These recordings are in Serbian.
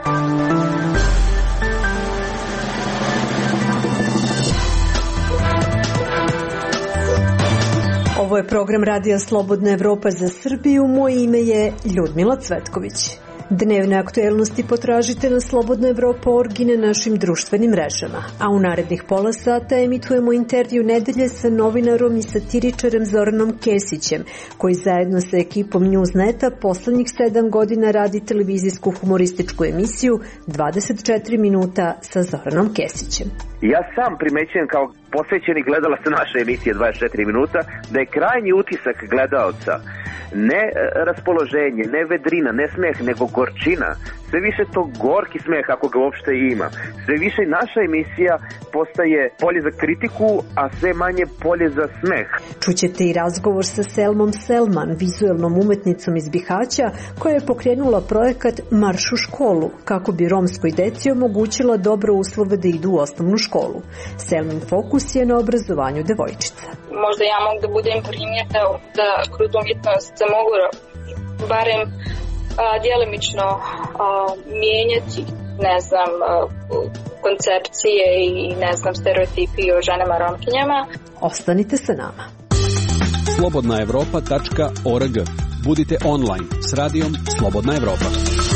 Ovo je program Radija Slobodna Evropa za Srbiju. Moje ime je Ljudmila Cvetković. Dnevne aktuelnosti potražite na Slobodnaevropa.org i na našim društvenim mrežama. A u narednih pola sata emitujemo intervju nedelje sa novinarom i satiričarem Zoranom Kesićem, koji zajedno sa ekipom Newsneta poslednjih 7 godina radi televizijsku humorističku emisiju 24 minuta sa Zoranom Kesićem. Ja sam primećujem kao posvećeni gledalac naše emisije 24 minuta da je krajnji utisak gledalca ne raspoloženje, ne vedrina, ne smeh, nego gorčina. Sve više to gorki smeh, ako ga uopšte ima. Sve više naša emisija postaje polje za kritiku, a sve manje polje za smeh. Čućete i razgovor sa Selmom Selman, vizuelnom umetnicom iz Bihaća, koja je pokrenula projekat Marš u školu, kako bi romskoj deci omogućila dobre uslove da idu u osnovnu školu. Selmin fokus je na obrazovanju devojčica. Možda ja mogu da budem primjer da kroz umjetnost se mogu barem djelimično mijenjati, ne znam, koncepcije i ne znam, stereotipi o ženama romkinjama. Ostanite sa nama. slobodnaevropa.org. Budite online s radijom Slobodna Evropa.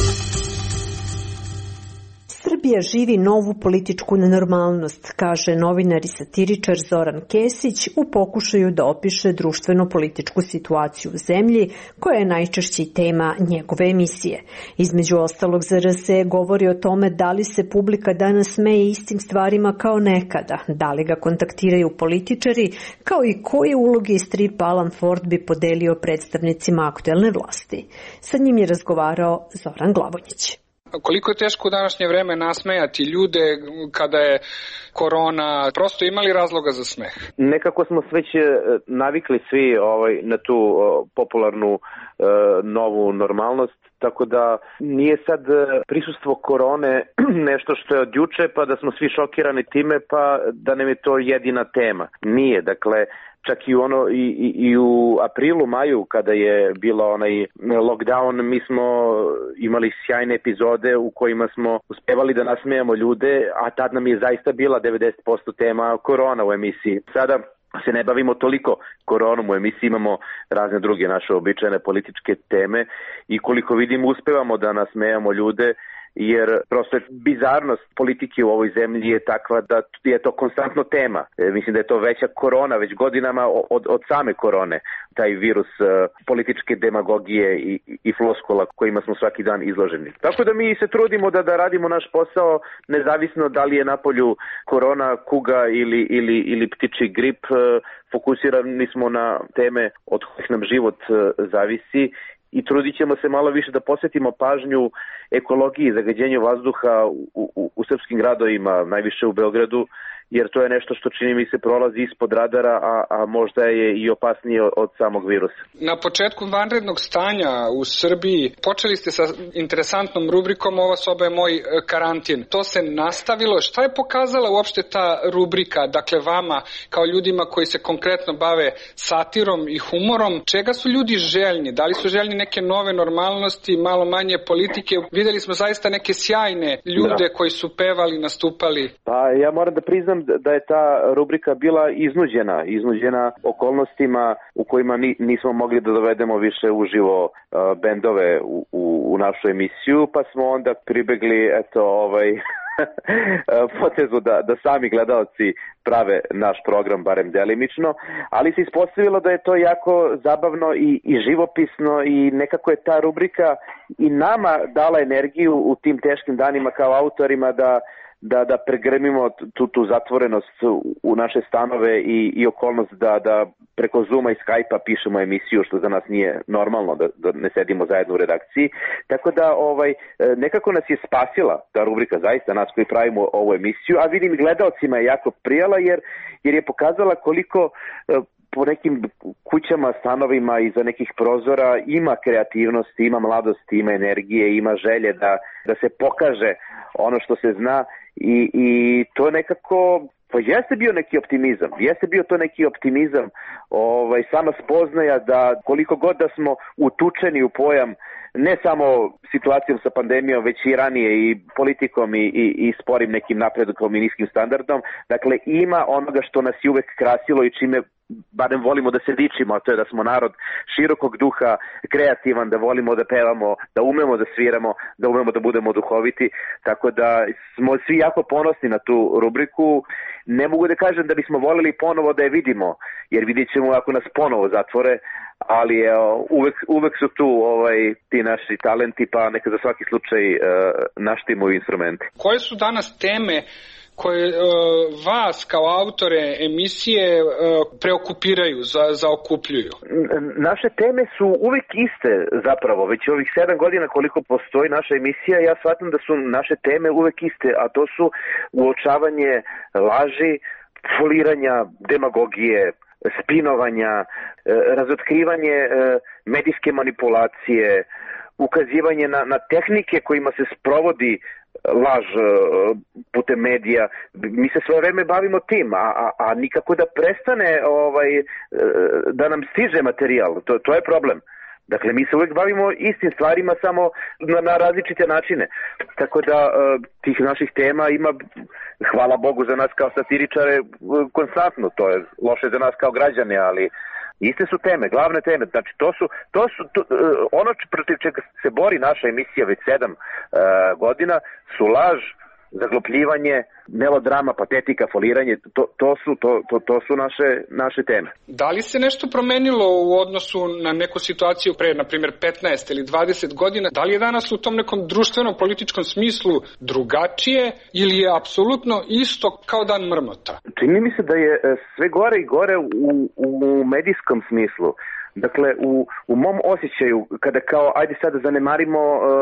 Srbija živi novu političku nenormalnost, kaže novinar i satiričar Zoran Kesić u pokušaju da opiše društveno-političku situaciju u zemlji, koja je najčešći tema njegove emisije. Između ostalog, ZRS govori o tome da li se publika danas smeje istim stvarima kao nekada, da li ga kontaktiraju političari, kao i koje uloge i strip Alan Ford bi podelio predstavnicima aktuelne vlasti. Sa njim je razgovarao Zoran Glavonjić. Koliko je teško u današnje vreme nasmejati ljude kada je korona, prosto imali razloga za smeh? Nekako smo već navikli svi na tu popularnu novu normalnost, tako da nije sad prisustvo korone nešto što je od juče pa da smo svi šokirani time pa da nam je to jedina tema. Nije, dakle, čak i u aprilu, maju, kada je bilo onaj lockdown, mi smo imali sjajne epizode u kojima smo uspevali da nasmejamo ljude, a tad nam je zaista bila 90% tema korona u emisiji. Sada se ne bavimo toliko koronom u emisiji, imamo razne druge naše običajne političke teme i koliko vidim uspevamo da nasmejamo ljude, jer prosto je bizarnost politike u ovoj zemlji je takva da je to konstantno tema. Mislim da je to veća korona već godinama od same korone, taj virus političke demagogije i floskula kojima smo svaki dan izloženi. Tako da mi se trudimo da radimo naš posao nezavisno da li je napolju korona, kuga ili ptičji grip. Fokusirani smo na teme od kojih nam život zavisi i trudit ćemo se malo više da posvetimo pažnju ekologiji, zagađenju vazduha u srpskim gradovima, najviše u Beogradu, jer to je nešto što čini mi se prolazi ispod radara, a možda je i opasnije od samog virusa. Na početku vanrednog stanja u Srbiji počeli ste sa interesantnom rubrikom Ova soba je moj karantin. To se nastavilo. Šta je pokazala uopšte ta rubrika, dakle vama kao ljudima koji se konkretno bave satirom i humorom? Čega su ljudi željni? Da li su željni neke nove normalnosti, malo manje politike? Videli smo zaista neke sjajne ljude koji su pevali, nastupali. Pa ja moram da priznam da je ta rubrika bila iznuđena okolnostima u kojima nismo mogli da dovedemo više uživo bendove u našu emisiju, pa smo onda pribegli potezu da sami gledalci prave naš program, barem delimično, ali se ispostavilo da je to jako zabavno i živopisno i nekako je ta rubrika i nama dala energiju u tim teškim danima kao autorima da pregrmimo tu zatvorenost u naše stanove i okolnost da preko Zooma i Skype-a pišemo emisiju, što za nas nije normalno da ne sedimo zajedno u redakciji. Tako da nekako nas je spasila ta rubrika, zaista nas koji pravimo ovu emisiju, a vidim gledalcima je jako prijala jer je pokazala koliko po nekim kućama, stanovima iza nekih prozora ima kreativnosti, ima mladosti, ima energije, ima želje da se pokaže ono što se zna i to nekako Pa jeste bio neki optimizam, jeste bio to neki optimizam, sama spoznaja da koliko god da smo utučeni u pojam ne samo situacijom sa pandemijom, već i ranije i politikom i sporim nekim napredkom i niskim standardom. Dakle, ima onoga što nas je uvek krasilo i čime barem volimo da se dičimo, a to je da smo narod širokog duha, kreativan, da volimo da pevamo, da umemo da sviramo, da umemo da budemo duhoviti, tako da smo svi jako ponosni na tu rubriku. Ne mogu da kažem da bismo voleli ponovo da je vidimo, jer vidjet ćemo ako nas ponovo zatvore, ali uvek su tu ti naši talenti, pa neka za svaki slučaj naštimo instrumenti. Koje su danas teme koje vas kao autore emisije preokupiraju, zaokupljuju? Naše teme su uvek iste zapravo, već ovih 7 godina koliko postoji naša emisija, ja shvatam da su naše teme uvek iste, a to su uočavanje laži, foliranja, demagogije, spinovanja, razotkrivanje medijske manipulacije, ukazivanje na tehnike kojima se sprovodi laž putem medija. Mi se sve vreme bavimo tim, a nikako da prestane da nam stiže materijal. To je problem. Dakle, mi se uvek bavimo istim stvarima, samo na različite načine. Tako da tih naših tema ima, hvala Bogu za nas kao satiričare, konstantno. To je loše za nas kao građane, ali iste su teme, glavne teme. Znači, to su ono protiv čega se bori naša emisija već 7 godina, su laž, zaglupljivanje, melodrama, patetika, foliranje, to su naše teme. Da li se nešto promenilo u odnosu na neku situaciju pre, na primjer, 15 ili 20 godina? Da li je danas u tom nekom društvenom političkom smislu drugačije ili je apsolutno isto kao dan mrmota? Čini mi se da je sve gore i gore u medijskom smislu. Dakle, u mom osjećaju, kada kao, ajde sad da zanemarimo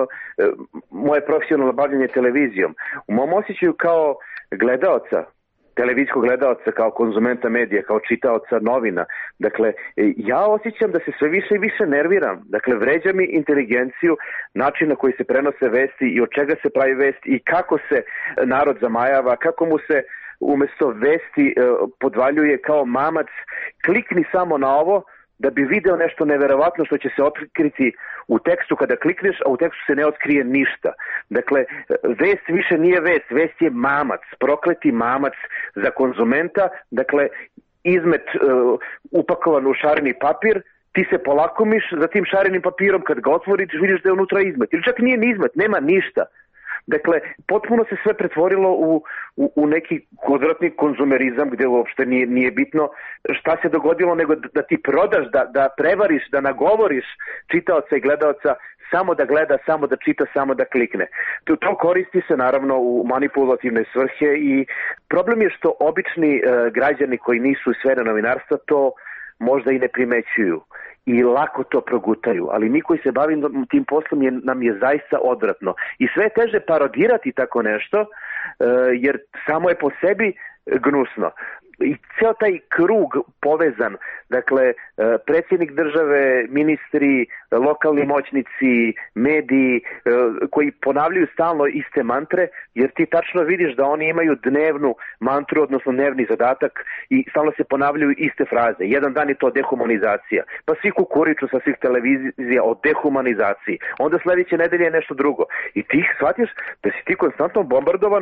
moje profesionalno bavljanje televizijom, u mom osjećaju kao gledaoca, televizijskog gledaoca, kao konzumenta medija, kao čitaoca novina, dakle, ja osjećam da se sve više i više nerviram. Dakle, vređa mi inteligenciju, način na koji se prenose vesti i od čega se pravi vest i kako se narod zamajava, kako mu se umesto vesti podvaljuje kao mamac, klikni samo na ovo, da bi video nešto neverovatno što će se otkriti u tekstu kada klikneš, a u tekstu se ne otkrije ništa. Dakle, vest više nije vest je mamac, prokleti mamac za konzumenta, dakle, izmet upakovan u šareni papir, ti se polakomiš za tim šarenim papirom, kad ga otvoriš vidiš da je unutra izmet. Ili čak nije ni izmet, nema ništa. Dakle, potpuno se sve pretvorilo u neki odvratni konzumerizam gde uopšte nije bitno šta se dogodilo, nego da ti prodaš, da prevariš, da nagovoriš čitaoca i gledaoca samo da gleda, samo da čita, samo da klikne. To koristi se naravno u manipulativne svrhe i problem je što obični građani koji nisu iz sfere novinarstva to možda i ne primećuju i lako to progutaju, ali mi koji se bavimo tim poslom nam je zaista odvratno. I sve je teže parodirati tako nešto, jer samo je po sebi gnusno. I ceo taj krug povezan, dakle, predsjednik države, ministri, lokalni moćnici, mediji, koji ponavljaju stalno iste mantre, jer ti tačno vidiš da oni imaju dnevnu mantru, odnosno dnevni zadatak i stalno se ponavljaju iste fraze. Jedan dan je to dehumanizacija, pa svi kukuriču sa svih televizija o dehumanizaciji, onda sledeće nedelje je nešto drugo. I ti shvatiš da si ti konstantno bombardovan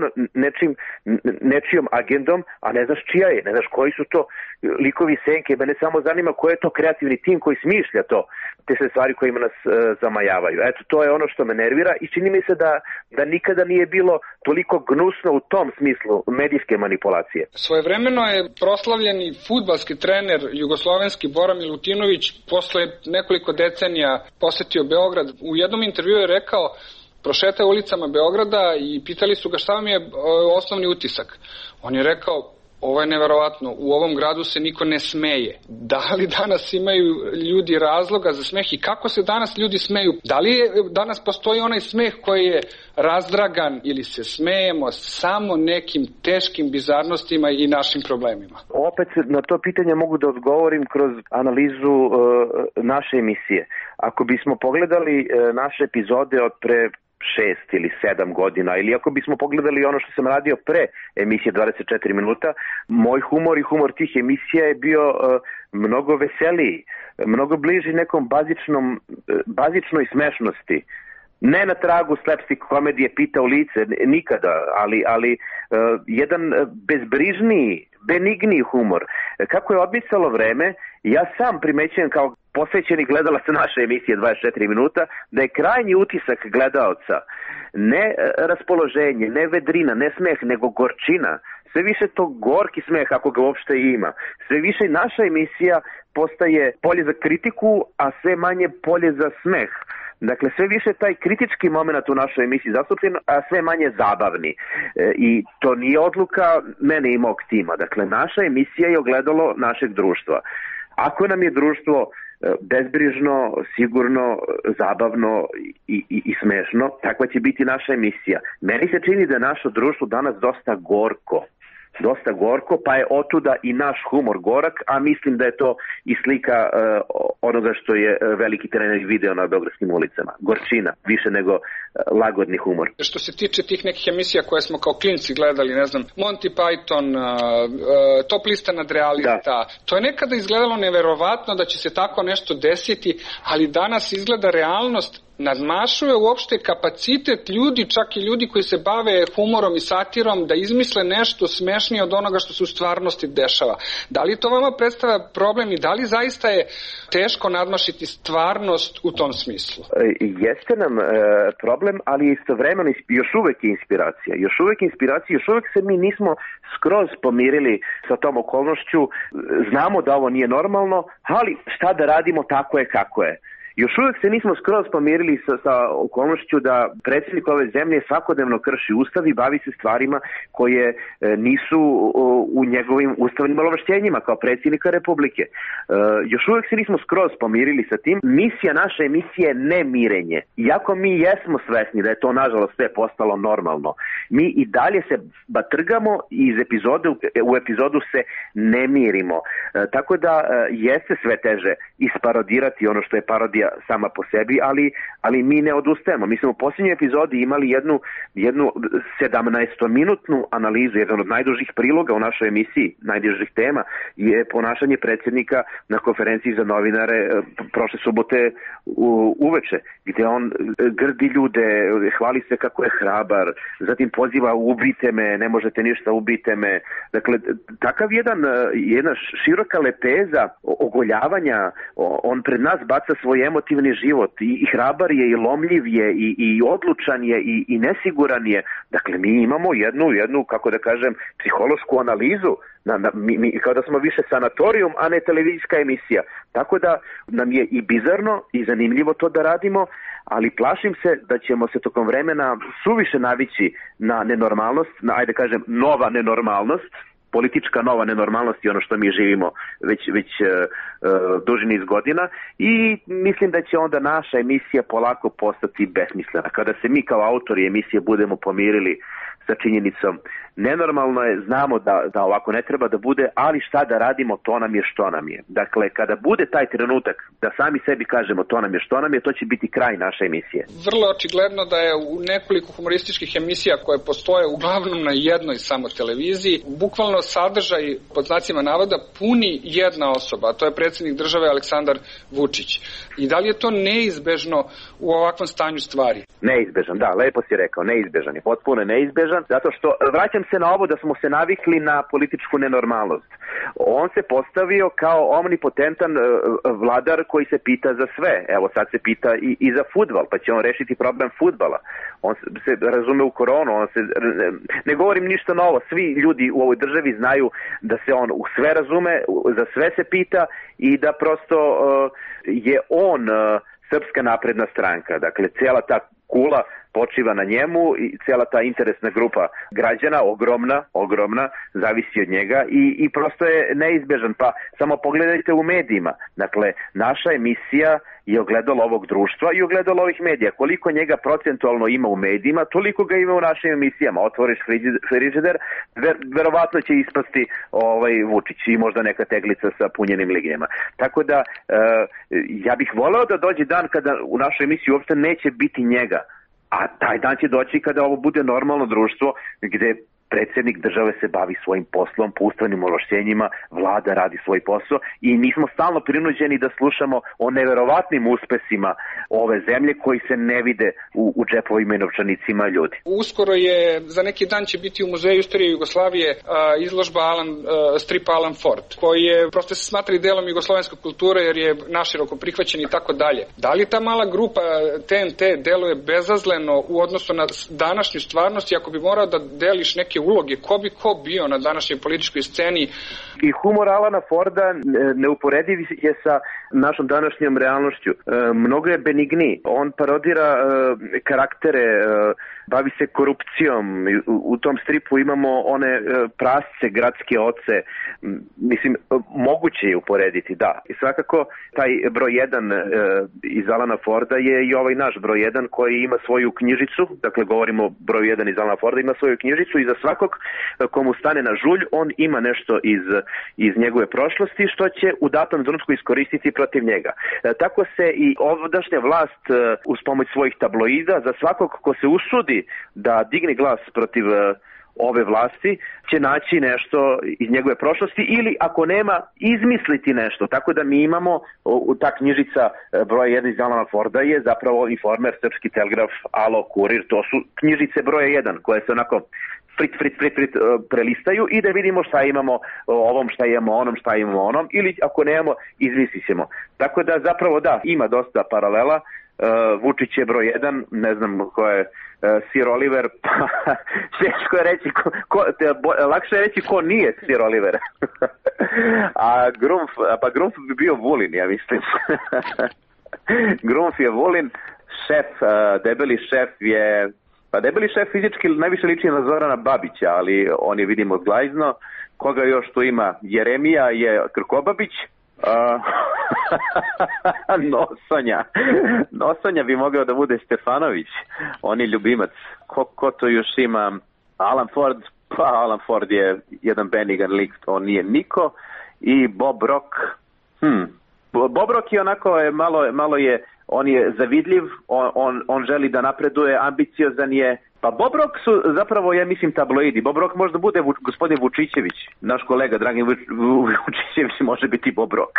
nečijom agendom, a ne znaš čija je. Ne znaš koji su to likovi senke, mene samo zanima ko je to kreativni tim koji smišlja te sve stvari kojima nas zamajavaju. Eto, to je ono što me nervira i čini mi se da nikada nije bilo toliko gnusno u tom smislu medijske manipulacije. Svojevremeno je proslavljeni fudbalski trener jugoslovenski Bora Milutinović posle nekoliko decenija posetio Beograd. U jednom intervjuu je rekao, prošetao ulicama Beograda i pitali su ga šta vam je osnovni utisak. On je rekao, ovo je neverovatno, u ovom gradu se niko ne smeje. Da li danas imaju ljudi razloga za smeh i kako se danas ljudi smeju? Da li danas postoji onaj smeh koji je razdragan ili se smejemo samo nekim teškim bizarnostima i našim problemima? Opet na to pitanje mogu da odgovorim kroz analizu naše emisije. Ako bismo pogledali naše epizode od pre 6 ili 7 godina, ili ako bismo pogledali ono što sam radio pre emisije 24 minuta, moj humor i humor tih emisija je bio mnogo veseliji, mnogo bliži nekom bazičnoj smešnosti. Ne na tragu slapstick komedije pita u lice, nikada, ali jedan bezbrižniji, benigniji humor. Kako je odmicalo vreme, ja sam primećujem kao posvećeni gledalac naše emisije 24 minuta, da je krajnji utisak gledaoca ne raspoloženje, ne vedrina, ne smeh, nego gorčina. Sve više to gorki smeh, ako ga uopšte ima. Sve više naša emisija postaje polje za kritiku, a sve manje polje za smeh. Dakle, sve više taj kritički moment u našoj emisiji zastupljen, a sve manje zabavni. I to nije odluka mene i mog tima. Dakle, naša emisija je ogledalo našeg društva. Ako nam je društvo bezbrižno, sigurno, zabavno i smešno, takva će biti naša emisija. Meni se čini da je naše društvo danas dosta gorko, pa je otuda i naš humor gorak, a mislim da je to i slika onoga što je veliki trener video na beogradskim ulicama. Gorčina, više nego lagodni humor. Što se tiče tih nekih emisija koje smo kao klinci gledali, ne znam, Monty Python, Top lista nadrealista, to je nekada izgledalo neverovatno da će se tako nešto desiti, ali danas izgleda realnost nadmašuje uopšte kapacitet ljudi, čak i ljudi koji se bave humorom i satirom, da izmisle nešto smešnije od onoga što se u stvarnosti dešava. Da li to vama predstavlja problem i da li zaista je teško nadmašiti stvarnost u tom smislu? Jeste nam problem, ali istovremeno još uvek je inspiracija. Još uvek se mi nismo skroz pomirili sa tom okolnošću. Znamo da ovo nije normalno, ali šta da radimo, tako je kako je. Još uvek se nismo skroz pomirili sa okolnošću da predsjednik ove zemlje svakodnevno krši ustav i bavi se stvarima koje nisu u njegovim ustavnim ovlašćenjima kao predsjednika Republike. Još uvek se nismo skroz pomirili sa tim. Misija naše emisije je nemirenje. Iako mi jesmo svesni da je to nažalost sve postalo normalno, mi i dalje se batrgamo i iz epizode u epizodu se ne mirimo. Tako da jeste sve teže isparodirati ono što je parodija sama po sebi, ali mi ne odustajemo. Mi smo u posljednjoj epizodi imali jednu 17-minutnu analizu, jedan od najdužih priloga u našoj emisiji, najdužih tema, je ponašanje predsjednika na konferenciji za novinare prošle subote uveče, gde on grdi ljude, hvali se kako je hrabar, zatim poziva ubijte me, ne možete ništa, ubijte me. Dakle, takav jedna široka lepeza ogoljavanja, on pred nas baca svoj emotivni život i hrabar je i lomljiv je i odlučan je i nesiguran je. Dakle, mi imamo jednu kako da kažem, psihološku analizu, mi kao da smo više sanatorijum, a ne televizijska emisija. Tako da nam je i bizarno i zanimljivo to da radimo, ali plašim se da ćemo se tokom vremena suviše navići na nenormalnost, ajde kažem nova nenormalnost, politička nova nenormalnost je ono što mi živimo već duži niz godina i mislim da će onda naša emisija polako postati besmislena. Kada se mi kao autori emisije budemo pomirili sa činjenicom nenormalno je, znamo da ovako ne treba da bude, ali šta da radimo, to nam je što nam je. Dakle, kada bude taj trenutak da sami sebi kažemo to nam je što nam je, to će biti kraj naše emisije. Vrlo očigledno da je u nekoliko humorističkih emisija koje postoje uglavnom na jednoj samo televiziji, bukvalno sadržaj pod znacima navoda puni jedna osoba, a to je predsjednik države Aleksandar Vučić. I da li je to neizbežno u ovakvom stanju stvari? Neizbežan, da, lepo si rekao, neizbežan je, potpuno neizbežan, zato što vraćam se na ovo da smo se navikli na političku nenormalnost. On se postavio kao omnipotentan vladar koji se pita za sve. Evo sad se pita i za fudbal, pa će on rešiti problem fudbala. On se razume u koronu, ne govorim ništa novo, svi ljudi u ovoj državi znaju da se on u sve razume, za sve se pita i da prosto je on Srpska napredna stranka. Dakle, cijela ta kula počiva na njemu i cijela ta interesna grupa građana, ogromna, zavisi od njega i prosto je neizbežan. Pa samo pogledajte u medijima. Dakle, naša emisija je ogledalo ovog društva i ogledalo ovih medija. Koliko njega procentualno ima u medijima, toliko ga ima u našim emisijama. Otvoriš frižider, verovatno će ispasti Vučić i možda neka teglica sa punjenim lignjama. Tako da, ja bih voleo da dođe dan kada u našoj emisiji uopšte neće biti njega. A taj dan će doći kada ovo bude normalno društvo gde predsjednik države se bavi svojim poslom, po ustavnim ovlašćenjima, vlada radi svoj posao i mi smo stalno prinuđeni da slušamo o neverovatnim uspesima ove zemlje koji se ne vide u džepovima i novčanicima ljudi. Uskoro je, za neki dan će biti u Muzeju istorije Jugoslavije izložba stripa Alan Ford, koji je, prosto se smatra i delom jugoslovenske kulture jer je naširoko prihvaćen i tako dalje. Da li ta mala grupa TNT deluje bezazleno u odnosu na današnju stvarnost i ako bi morao da deliš neke uloge, ko bio na današnjoj političkoj sceni? I humor Alana Forda neuporediv je sa našom današnjom realnošću. Mnogo je benigniji. On parodira karaktere, bavi se korupcijom. U tom stripu imamo one prasce, gradske oce. Mislim, moguće je uporediti, da. I svakako, taj broj 1 iz Alana Forda je i ovaj naš broj 1 koji ima svoju knjižicu, dakle govorimo broj 1 iz Alana Forda, ima svoju knjižicu i za svakog komu stane na žulj, on ima nešto iz njegove prošlosti što će u datom trenutku iskoristiti protiv njega. Tako se i ovdašnja vlast uz pomoć svojih tabloida za svakog ko se usudi da digne glas protiv ove vlasti će naći nešto iz njegove prošlosti ili ako nema izmisliti nešto. Tako da mi imamo ta knjižica broja 1 iz Alana Forda je zapravo Informer, Srpski telegraf, Alo, Kurir, to su knjižice broja 1 koje se onako frit prelistaju i da vidimo šta imamo ovom, šta imamo onom, šta imamo onom ili ako nemamo izmislit ćemo. Tako da zapravo da, ima dosta paralela. Vučić je broj 1, ne znam ko je Sir Oliver, pa teško je reći, lakše je reći ko nije Sir Oliver. A Grumf bi bio Vulin, ja mislim. Grumf je Vulin, šef, debeli šef je, pa debeli šef fizički najviše liči na Zorana Babića, ali on je vidimo zglajzno. Koga još tu ima? Jeremija je Krkobabić. Nosonja bi mogao da bude Stefanović, on je ljubimac. Ko to još ima? Alan Ford, pa Alan Ford je jedan benigan lik, on nije niko. I Bob Rock. Bob Rock je onako malo je, on je zavidljiv, on želi da napreduje, ambiciozan je. Pa Bob Rock su zapravo, ja mislim, tabloidi. Bob Rock možda bude gospodin Vučićević. Naš kolega Dragin Vučićević može biti Bob Rock.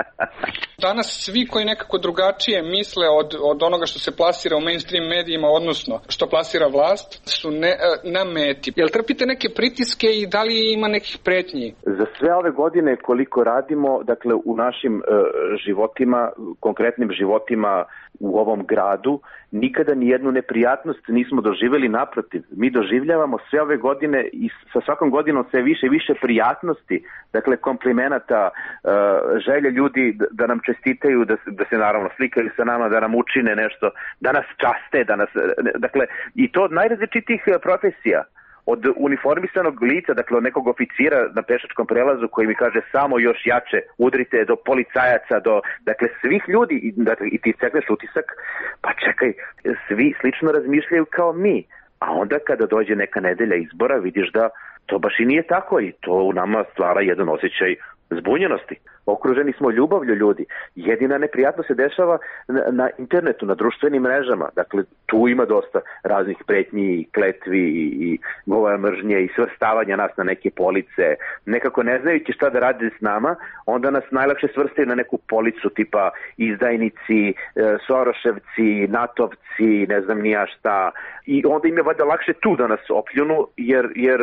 Danas svi koji nekako drugačije misle od onoga što se plasira u mainstream medijima, odnosno što plasira vlast, su na meti. Jel trpite neke pritiske i da li ima nekih pretnji? Za sve ove godine koliko radimo, dakle u našim životima, konkretnim životima u ovom gradu, nikada ni jednu neprijatnost nismo doživjeli, naprotiv. Mi doživljavamo sve ove godine i sa svakom godinom sve više i više prijatnosti, dakle komplimenata, želje ljudi da nam čestitaju, da se naravno slikaju sa nama, da nam učine nešto, da nas časte, dakle i to od najrazličitijih profesija. Od uniformisanog lica, dakle od nekog oficira na pešačkom prelazu koji mi kaže samo još jače udrite, do policajaca, dakle svih ljudi, dakle, i ti stekneš utisak, pa čekaj, svi slično razmišljaju kao mi, a onda kada dođe neka nedelja izbora vidiš da to baš i nije tako i to u nama stvara jedan osjećaj zbunjenosti. Okruženi smo ljubavlju ljudi. Jedina neprijatno se dešava na internetu, na društvenim mrežama. Dakle, tu ima dosta raznih pretnji i kletvi i govora mržnje i svrstavanja nas na neke police. Nekako ne znajući šta da radi s nama, onda nas najlakše svrstaju na neku policu tipa izdajnici, Soroševci, Natovci, ne znam ni ja šta. I onda im je valjda lakše tu da nas opljunu jer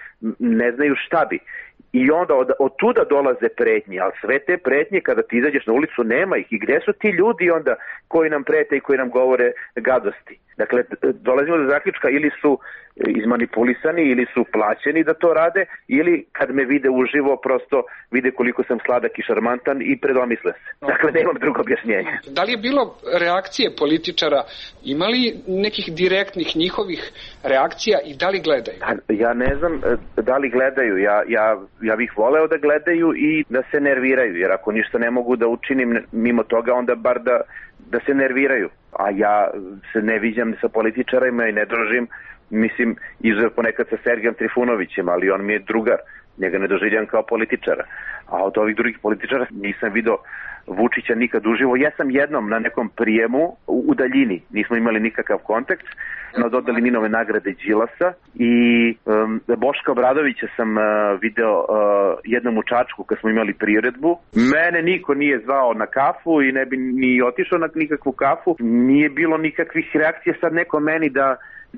ne znaju šta bi. I onda od tuda dolaze pretnje, ali sve te pretnje kada ti izađeš na ulicu nema ih. I gde su ti ljudi onda koji nam prete i koji nam govore gadosti? Dakle, dolazimo do zaključka ili su izmanipulisani ili su plaćeni da to rade ili kad me vide uživo prosto vide koliko sam sladak i šarmantan i predomisle se. Dakle, nemam drugo objašnjenje. Da li je bilo reakcije političara? Ima li nekih direktnih njihovih reakcija i da li gledaju? Ja ne znam da li gledaju. Ja bih voleo da gledaju i da se nerviraju, jer ako ništa ne mogu da učinim mimo toga, onda bar da se nerviraju. A ja se ne viđam sa političarima i ne družim, mislim, izuzev ponekad sa Sergijom Trifunovićem, ali on mi je drugar. njega ne doživljam kao političara. A od ovih drugih političara nisam video Vučića nikad uživo. Ja sam jednom na nekom prijemu u daljini, nismo imali nikakav kontakt, na dodali Ninove nagrade Đilasa i Boška Obradovića sam video jednom u Čačku kad smo imali priredbu. Mene niko nije zvao na kafu i ne bi ni otišao na nikakvu kafu. Nije bilo nikakvih reakcija, sad neko meni da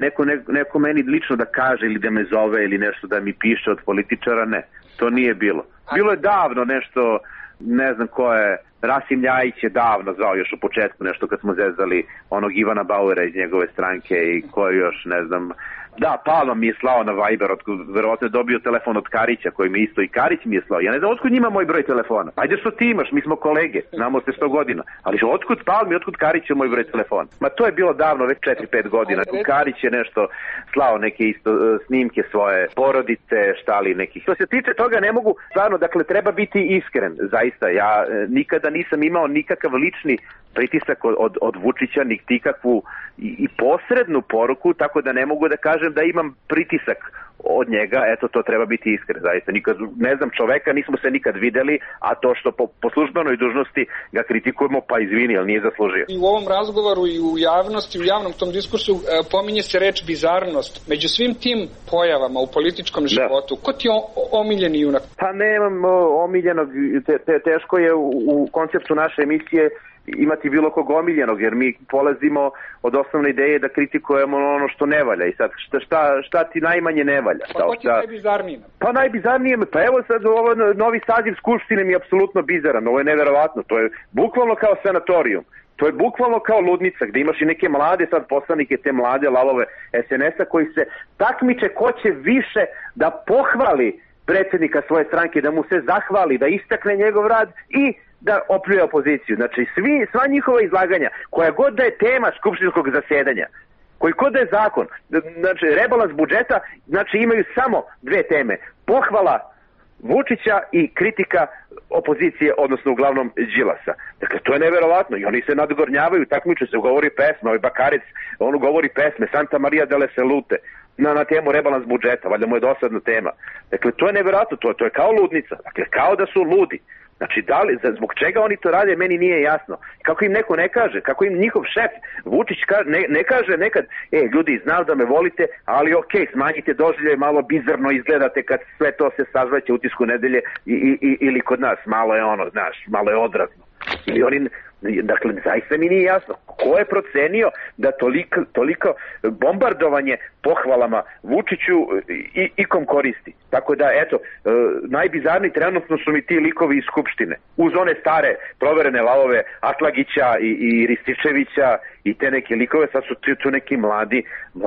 neko meni lično da kaže ili da me zove ili nešto da mi piše od političara, ne. To nije bilo. Bilo je davno nešto, ne znam ko je, Rasim Ljajić je davno zvao još u početku nešto kad smo zezali onog Ivana Bauera iz njegove stranke i ko još, ne znam. Da, Palma mi je slao na Viber, verovatno je dobio telefon od Karića koji mi isto i Karić mi je slao. Ja ne znam otkud njima moj broj telefona. Ajde što ti imaš, mi smo kolege, znamo se 100 godina. Ali otkud Palmi, otkud Karić je moj broj telefona? Ma to je bilo davno, već 4-5 godina. Karić je nešto slao neke isto snimke svoje porodice, štali nekih. Što se tiče toga ne mogu, stvarno, dakle treba biti iskren, zaista. Ja nikada nisam imao nikakav lični pritisak od Vučića, niti ikakvu i posrednu poruku, tako da ne mogu da kažem da imam pritisak od njega, eto to treba biti iskren, zaista. Nikad, ne znam čoveka, nismo se nikad videli, a to što po službenoj dužnosti ga kritikujemo, pa izvini, ali nije zaslužio. I u ovom razgovoru i u javnosti, u javnom tom diskursu pominje se reč bizarnost. Među svim tim pojavama u političkom životu, ko ti je omiljeni junak? Pa nemam omiljenog, teško je u konceptu naše emisije imati bilo kog omiljenog, jer mi polazimo od osnovne ideje da kritikujemo ono što ne valja i sad šta ti najmanje ne valja. Pa ko ti je najbizarnije? Pa najbizarnije, pa evo sad ovo novi saziv Skupštine mi je apsolutno bizaran, ovo je neverovatno, to je bukvalno kao sanatorijum. To je bukvalno kao ludnica gde imaš i neke mlade sad poslanike, te mlade lavove SNS-a koji se takmiče ko će više da pohvali predsjednika svoje stranke, da mu se zahvali, da istakne njegov rad i da opljuje opoziciju. Znači sva njihova izlaganja, koja god da je tema skupštinskog zasedanja, koji god da je zakon, znači rebalans budžeta, znači imaju samo dve teme. Pohvala Vučića i kritika opozicije, odnosno uglavnom Đilasa. Dakle, to je neverovatno i oni se nadgornjavaju, takmiče se, govori pesme, ovaj Bakarec, on govori pesme, Santa Maria delle Salute, na temu rebalans budžeta, valjda mu je dosadna tema. Dakle, to je neverovatno, to je kao ludnica, dakle, kao da su ludi. Znači, zbog čega oni to rade, meni nije jasno. Kako im neko ne kaže, kako im njihov šef Vučić ne kaže nekad, ljudi, znam da me volite, ali okej, smanjite doživljaj, malo bizarno izgledate kad sve to se sazvaće u Utisku nedelje ili kod nas, malo je ono, znaš, malo je odrazno. Ili oni, dakle, zaista mi nije jasno ko je procenio da toliko bombardovanje pohvalama Vučiću ikom koristi. Tako da, eto, najbizarniji trenutno su mi ti likovi iz Skupštine. Uz one stare proverene lavove Atlagića i Rističevića i te neke likove, sad su tu neki mladi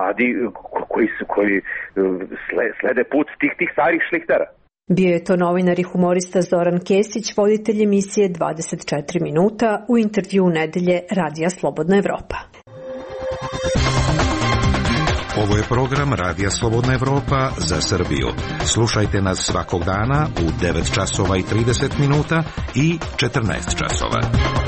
koji slede put tih starih šlihtara. Bio je to novinar i humorista Zoran Kesić, voditelj emisije 24 minuta u intervjuu nedelje Radija Slobodna Evropa. Ovo je program Radija Slobodna Evropa za Srbiju. Slušajte nas svakog dana u 9 časova i 30 minuta i 14 časova.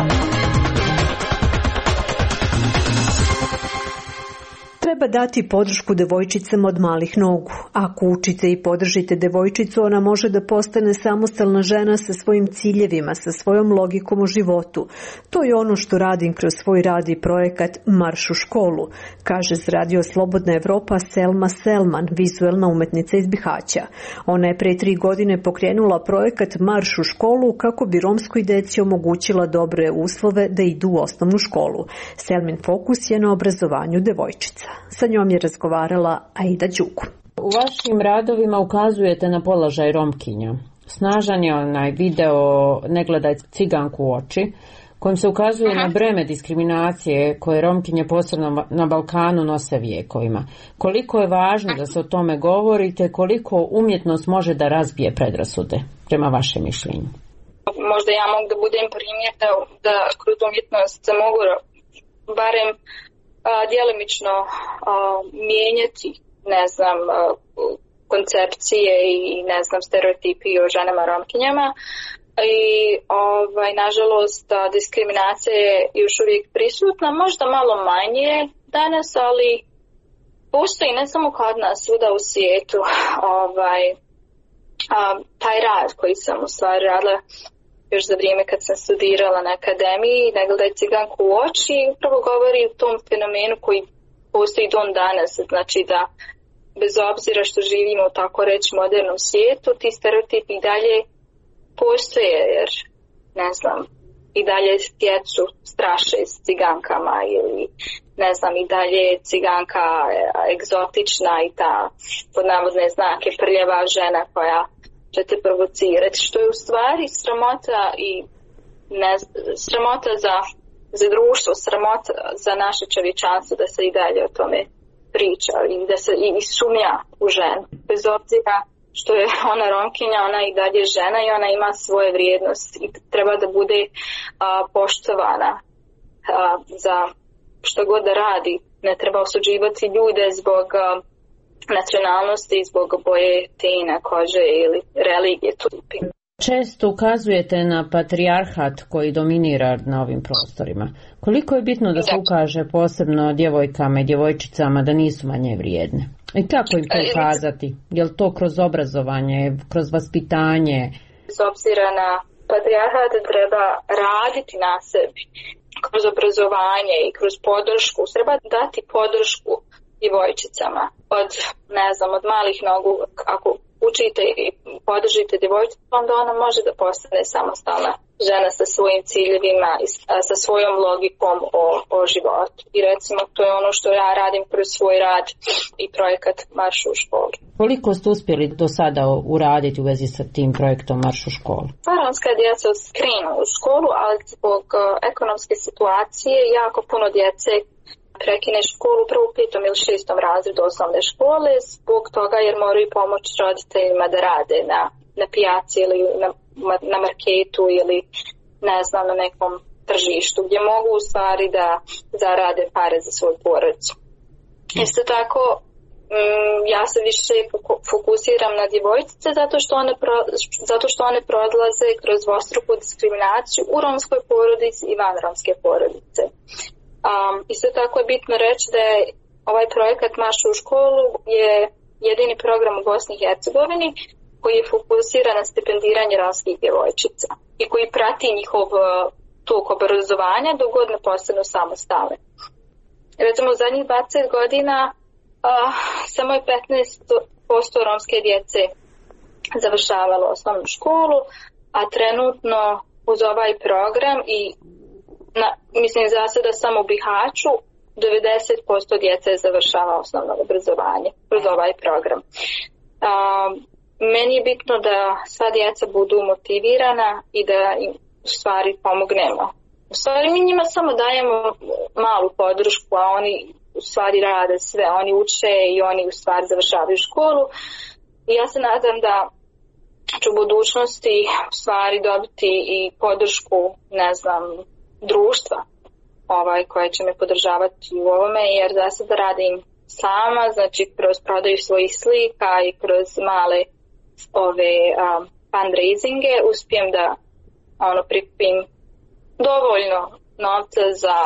Treba dati podršku devojčicama od malih nogu. Ako učite i podržite devojčicu, ona može da postane samostalna žena sa svojim ciljevima, sa svojom logikom u životu. To je ono što radim kroz svoj rad i projekat Marš u školu, kaže z Radio Slobodna Evropa Selma Selman, vizuelna umetnica iz Bihaća. Ona je pre 3 godine pokrenula projekat Marš u školu kako bi romskoj deci omogućila dobre uslove da idu u osnovnu školu. Selmin fokus je na obrazovanju devojčica. Sa njom je razgovarala Aida Đuku. U vašim radovima ukazujete na položaj Romkinja. Snažan je onaj video Ne gledaj ciganku u oči, kojim se ukazuje na breme diskriminacije koje Romkinje posebno na Balkanu nose vijekovima. Koliko je važno da se o tome govorite, koliko umjetnost može da razbije predrasude, prema vašem mišljenju? Možda ja mogu da budem primjer da kroz umjetnost se mogu barem djelimično mijenjati, ne znam, koncepcije i ne znam, stereotipi o ženama Romkinjama. I nažalost diskriminacija je još uvijek prisutna, možda malo manje danas, ali postoji ne samo kod nas, svuda u svijetu. taj rad koji sam u stvari radila još za vrijeme kad sam studirala na akademiji, Ne gledaj ciganku u oči, upravo govori o tom fenomenu koji postoji don danas, znači da bez obzira što živimo u tako reći modernom svijetu, ti stereotipi i dalje postoje, jer ne znam, i dalje djecu straše s cigankama ili ne znam, i dalje je ciganka egzotična i ta pod navodne znake prljava žena koja će te provocirati, što je u stvari sramota i sramota za društvo, sramota za naše čovječanstvo da se i dalje o tome priča i da se i sumnja u ženu. Bez obzira što je ona Romkinja, ona i dalje žena i ona ima svoje vrijednosti i treba da bude poštovana za što god da radi. Ne treba osuđivati ljude zbog nacionalnosti, zbog boje tena, kože ili religije. Često ukazujete na patrijarhat koji dominira na ovim prostorima. Koliko je bitno da se ukaže posebno djevojkama i djevojčicama da nisu manje vrijedne? I kako im to ukazati? Je li to kroz obrazovanje, kroz vaspitanje? S obzira na patrijarhat treba raditi na sebi. Kroz obrazovanje i kroz podršku. Treba dati podršku djevojčicama. Od malih nogu, ako učite i podržite djevojčicu, onda ona može da postane samostalna žena sa svojim ciljevima i sa svojom logikom o životu. I recimo to je ono što ja radim kroz svoj rad i projekat Marš u školu. Koliko ste uspjeli do sada uraditi u vezi sa tim projektom Marš u školu? Romska djeca krenu u školu, ali zbog ekonomske situacije jako puno djece prekine školu prvo u 5. ili 6. razredu osnovne škole zbog toga jer moraju pomoći roditeljima da rade na pijaci ili na marketu ili ne znam na nekom tržištu gdje mogu u stvari da zarade pare za svoju porodicu. Isto tako ja se više fokusiram na djevojčice zato što one prolaze kroz dvostruku diskriminaciju u romskoj porodici i van romske porodice. Isto tako je bitno reći da je ovaj projekat Marš u školu je jedini program u Bosni i Hercegovini koji je fokusiran na stipendiranje romskih djevojčica i koji prati njihov tok obrazovanja dok god ne postanu samostalne. Recimo u zadnjih 20 godina samo je 15% romske djece završavalo osnovnu školu, a trenutno uz ovaj program i mislim za sada samo u Bihaću 90% djece završava osnovno obrazovanje kroz ovaj program. Meni je bitno da sva djeca budu motivirana i da im u stvari pomognemo. U stvari mi njima samo dajemo malu podršku, a oni u stvari rade sve. Oni uče i oni u stvari završavaju školu. I ja se nadam da ću u budućnosti u stvari dobiti i podršku, ne znam, društva koje će me podržavati u ovome, jer za sad radim sama, znači kroz prodaju svojih slika i kroz male fundraisinge uspijem da prikupim dovoljno novca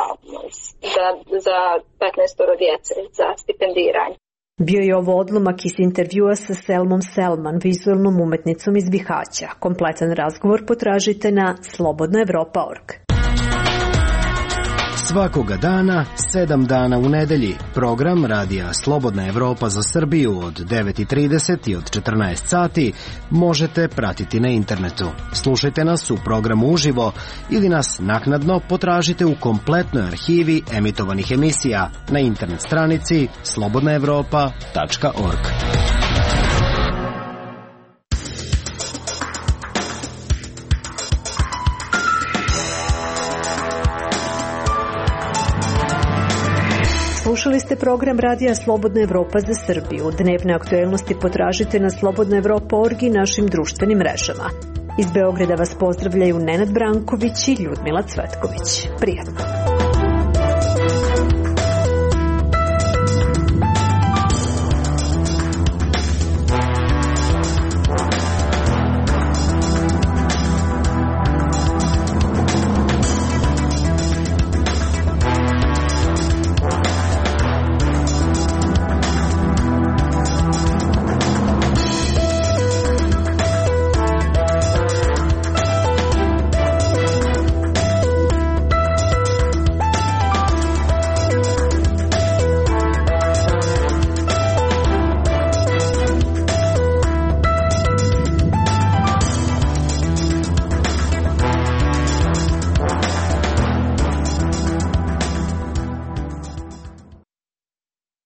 za 15 djece za stipendiranje. Bio je ovo odlomak iz intervjua sa Selmom Selman, vizualnom umetnicom iz Bihaća. Kompletan razgovor potražite na slobodnaevropa.org. Svakoga dana, 7 dana u nedelji, program radija Slobodna Evropa za Srbiju od 9:30 i od 14 sati možete pratiti na internetu. Slušajte nas u programu uživo ili nas naknadno potražite u kompletnoj arhivi emitovanih emisija na internet stranici slobodnaevropa.org. Slušali ste program radija Slobodna Evropa za Srbiju. Dnevne aktuelnosti potražite na slobodnaevropa.org i našim društvenim mrežama. Iz Beograda vas pozdravljaju Nenad Branković i Ljudmila Cvetković. Prijatno.